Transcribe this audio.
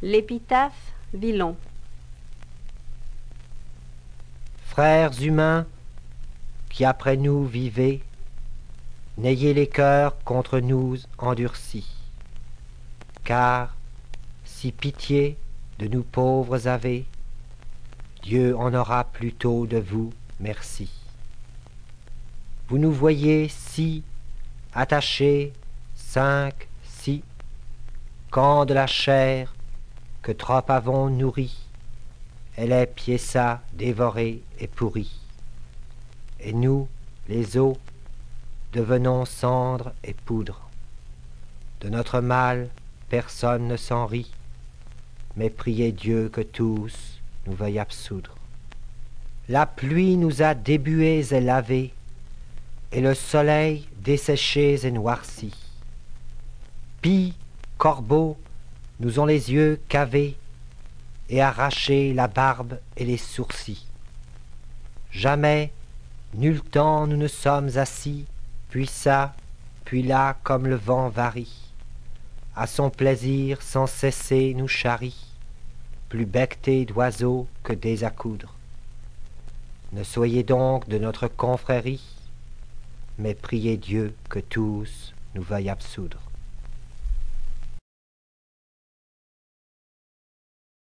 L'épitaphe Villon. Frères humains, qui après nous vivez, n'ayez les cœurs contre nous endurcis, car si pitié de nous pauvres avez, Dieu en aura plutôt de vous merci. Vous nous voyez si attachés, 5, 6, quand de la chair que trop avons nourrie, elle est piéça, dévorée et pourrie. Et nous, les os, devenons cendre et poudre. De notre mal, personne ne s'en rit, mais priez Dieu que tous nous veuillent absoudre. La pluie nous a débués et lavés, et le soleil desséchés et noircis. Pie, corbeaux, nous ont les yeux cavés, et arraché la barbe et les sourcils. Jamais, nul temps nous ne sommes assis, puis ça, puis là comme le vent varie. À son plaisir sans cesser nous charrie, plus becquetés d'oiseaux que des accoudres. Ne soyez donc de notre confrérie, mais priez Dieu que tous nous veuillent absoudre.